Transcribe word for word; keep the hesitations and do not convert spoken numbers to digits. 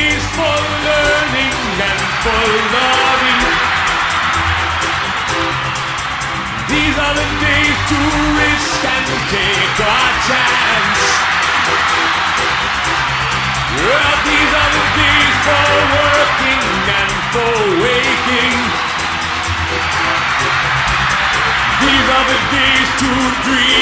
days for learning and for loving. These are the days to risk and take our chance. Well, these are the days for working and for waking. These are the days to dream